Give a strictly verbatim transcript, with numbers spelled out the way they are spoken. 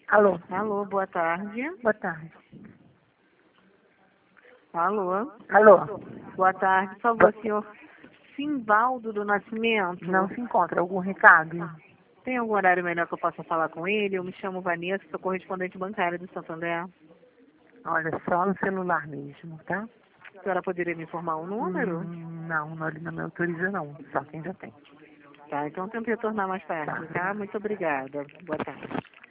Alô? Alô, boa tarde. Boa tarde. Alô? Alô? Boa tarde. Por favor, senhor Simvaldo do Nascimento. Não se encontra algum recado? Tem algum horário melhor que eu possa falar com ele? Eu me chamo Vanessa, sou correspondente bancária do Santander. Olha, só no celular mesmo, tá? A senhora poderia me informar o número? Hum, não, não, ele não me autoriza não. Só quem já tem. Tá, então tento retornar mais tarde, Tá. tá? Muito obrigada. Boa tarde.